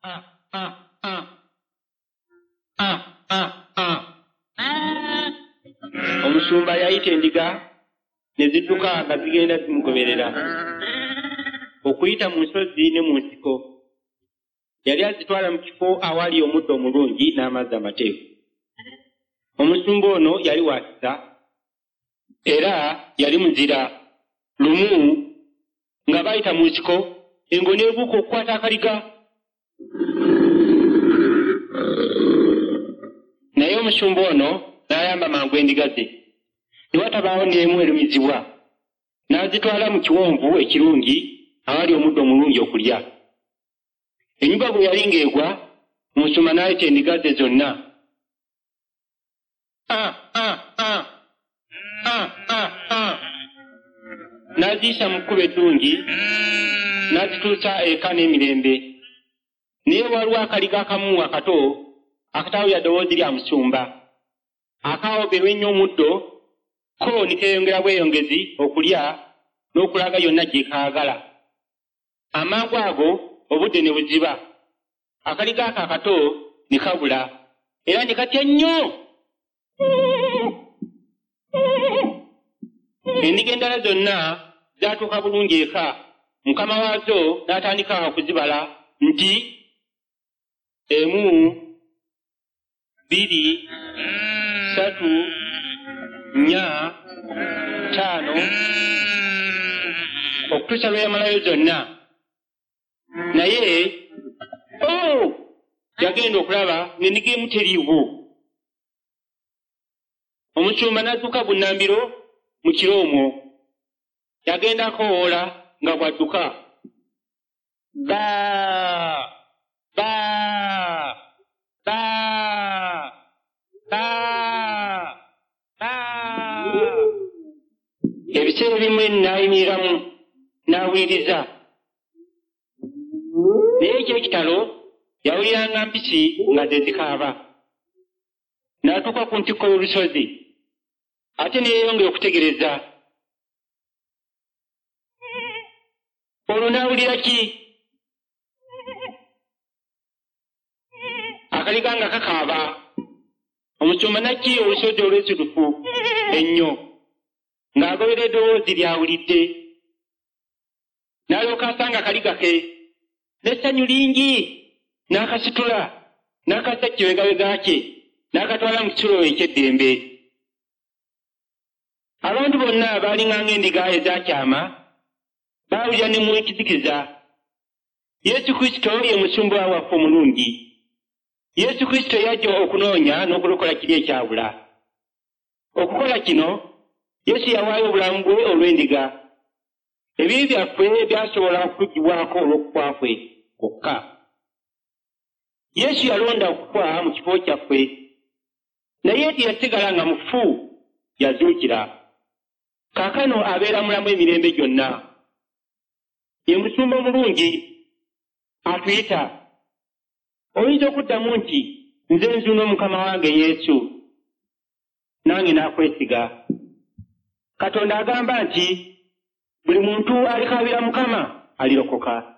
Omusumba yayita endiga ne zidduka nga zigenda zimugoberera okuyita mu nsozi ne mu nsiko. Yali azitwala mu kifo awali omuddo omulungi n'amazzi amateefu. Omusumba ono yali wakisa era yali muzira. Lumu nga bayita mu nsiko, engo n'ebuuka okukwata akaliga. Naye omusumba ono n'ayamba mangu endiga ze, ne watabaawo n'emu erumizibwa. N'azitwala mu kiwonvu ekirungi awali omuddo omulungi okulya. Ennyumba bwe yali ng'egwa, omusumba n'ayita endiga ze zonna. N'aziyisa mu kkubo eddungi, n'azituusa eka n'emirembe. Naye waliwo akaliga akamu akato akataawulira ddoboozi lya musumba, akaawogerwa ennyo omuddo, ko ne keeyongera bweyongezi okulya n'okulaga yonna gye kaagala. Amangu ago obudde ne buziba, akaliga ako akato ne kabula era ne katya nnyo. Endiga endala zonna zaatuuka bulungi eka, mukama waazo n'atandika okuzibala nti 1, 2, 3, 4, 5 okutuusa lwe yamalayo zonna. Naye yagenda okulaba n'endiga emu teriiwo. Omusumba n'adduka bunnambiro mu kiro omwo. Yagenda akowoola nga bw'adduka. Ebiseera ebimu n'ayimiriramu n'awuliriza. Naye eky'ekitalo yawuliranga mpisi nga ze zikaaba. N'atuuka ku ntikko y'olusozi, ate ne yeeyongera okutegereza. Olwo n'awulira ki? Akaliga nga kakaaba. Omusumba n'ajja olusozi olw'esulufu ennyo ng'agobera eddoboozi ly'awulidde. N'alyoka asanga akaliga ke n'essanyu lingi, n'akasitula n'akassa ekibegabega kye n'akatwala mu kisulo eky'eddembe. Abantu bonna baalinganga endiga ezakyama, baawulira ne mu ekizikiza. Yesu Kristo ye musumba waffe omulungi. Yesu Kristo yajja okunoonya n'okulokola kiri ekyabula. Okukola kino, Yesu yawaayo obulamu bwe olw'endiga. Ebibi byaffe byasobola okutugibwako olw'okufa kwe kwokka. Yesu yalonda okufa mu kifo kyaffe, naye teyasigala nga mufu, yazuukira. Kaakano abeera mulamu emirembe gyonna. Ye musumba omulungi atuyita. Oyinza okuddamu nti nze nzuuno Mukama wange Yesu, nange n'akwesiga. Katonda agamba nti buli muntu alikaabira Mukama alirokoka.